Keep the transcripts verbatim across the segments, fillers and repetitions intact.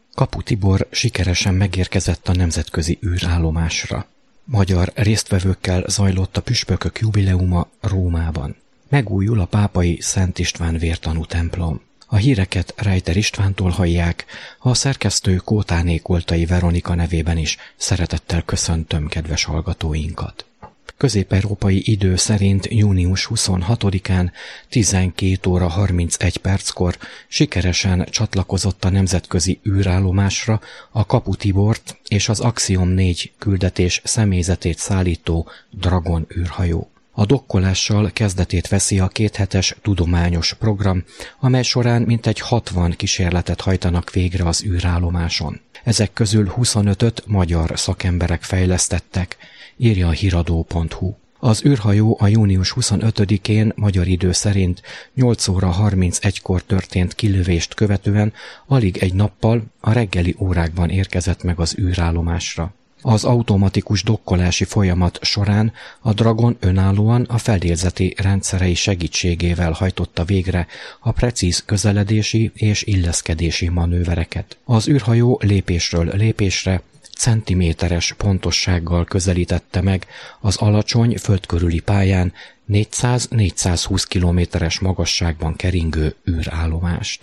Kapu Tibor sikeresen megérkezett a nemzetközi űrállomásra. Magyar résztvevőkkel zajlott a püspökök jubileuma Rómában. Megújul a pápai Szent István vértanú templom. A híreket Reiter Istvántól hallják, a szerkesztő Kótáné Koltai Veronika nevében is szeretettel köszöntöm kedves hallgatóinkat. Közép-európai idő szerint június huszonhatodikán tizenkét óra harmincegy perckor sikeresen csatlakozott a nemzetközi űrállomásra a Kapu Tibort és az Axiom négy küldetés személyzetét szállító Dragon űrhajó. A dokkolással kezdetét veszi a kéthetes tudományos program, amely során mintegy hatvan kísérletet hajtanak végre az űrállomáson. Ezek közül huszonötöt magyar szakemberek fejlesztettek, írja a híradó pont hu. Az űrhajó a június huszonötödikén magyar idő szerint nyolc óra harmincegykor történt kilövést követően alig egy nappal a reggeli órákban érkezett meg az űrállomásra. Az automatikus dokkolási folyamat során a Dragon önállóan a fedélzeti rendszerei segítségével hajtotta végre a precíz közeledési és illeszkedési manővereket. Az űrhajó lépésről lépésre centiméteres pontossággal közelítette meg az alacsony földkörüli pályán négyszáz-négyszázhúsz kilométeres magasságban keringő űrállomást.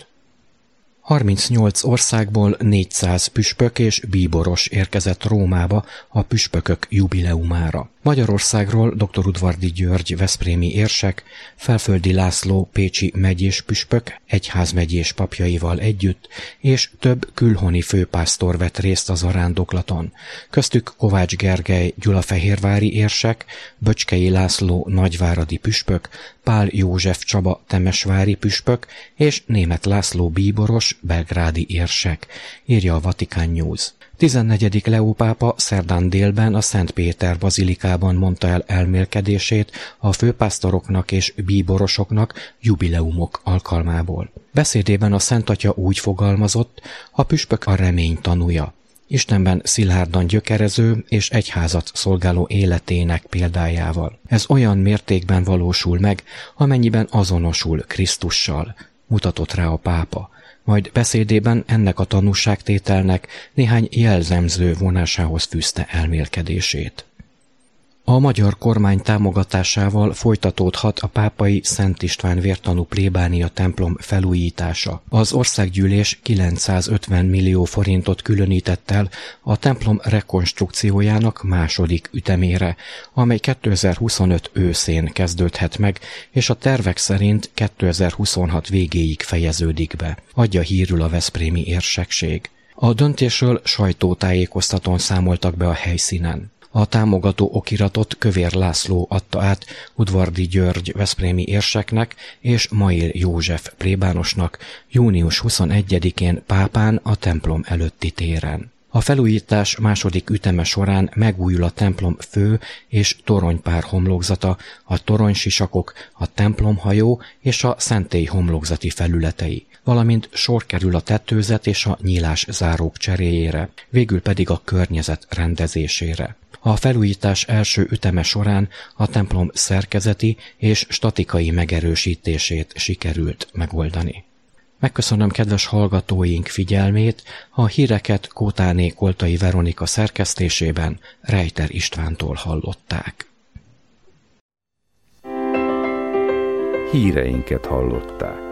harmincnyolc országból négyszáz püspök és bíboros érkezett Rómába a püspökök jubileumára. Magyarországról dr. Udvardy György veszprémi érsek, Felföldi László pécsi megyés püspök egyházmegyés papjaival együtt, és több külhoni főpásztor vett részt az zarándoklaton. Köztük Kovács Gergely gyulafehérvári érsek, Böcskei László nagyváradi püspök, Pál József Csaba temesvári püspök és Németh László bíboros belgrádi érsek, írja a Vatican News. tizennegyedik Leó pápa szerdán délben a Szent Péter bazilikában mondta el elmélkedését a főpásztoroknak és bíborosoknak jubileumok alkalmából. Beszédében a Szent Atya úgy fogalmazott, a püspök a remény tanúja, Istenben szilárdan gyökerező és egyházat szolgáló életének példájával. Ez olyan mértékben valósul meg, amennyiben azonosul Krisztussal, mutatott rá a pápa. Majd beszédében ennek a tanúságtételnek néhány jelzemző vonásához fűzte elmélkedését. A magyar kormány támogatásával folytatódhat a pápai Szent István vértanú plébánia templom felújítása. Az országgyűlés kilencszázötven millió forintot különített el a templom rekonstrukciójának második ütemére, amely kétezer-huszonöt őszén kezdődhet meg, és a tervek szerint kétezer-huszonhat végéig fejeződik be, adja hírül a veszprémi érsekség. A döntésről sajtótájékoztatón számoltak be a helyszínen. A támogató okiratot Kövér László adta át Udvardy György veszprémi érseknek és Mail József plébánosnak június huszonegyedikén Pápán a templom előtti téren. A felújítás második üteme során megújul a templom fő és toronypár homlokzata, a toronysisakok, a templomhajó és a szentély homlokzati felületei, valamint sor kerül a tetőzet és a nyílászárók cseréjére, végül pedig a környezet rendezésére. A felújítás első üteme során a templom szerkezeti és statikai megerősítését sikerült megoldani. Megköszönöm kedves hallgatóink figyelmét, a híreket Kótáné Koltai Veronika szerkesztésében Reiter Istvántól hallották. Híreinket hallották.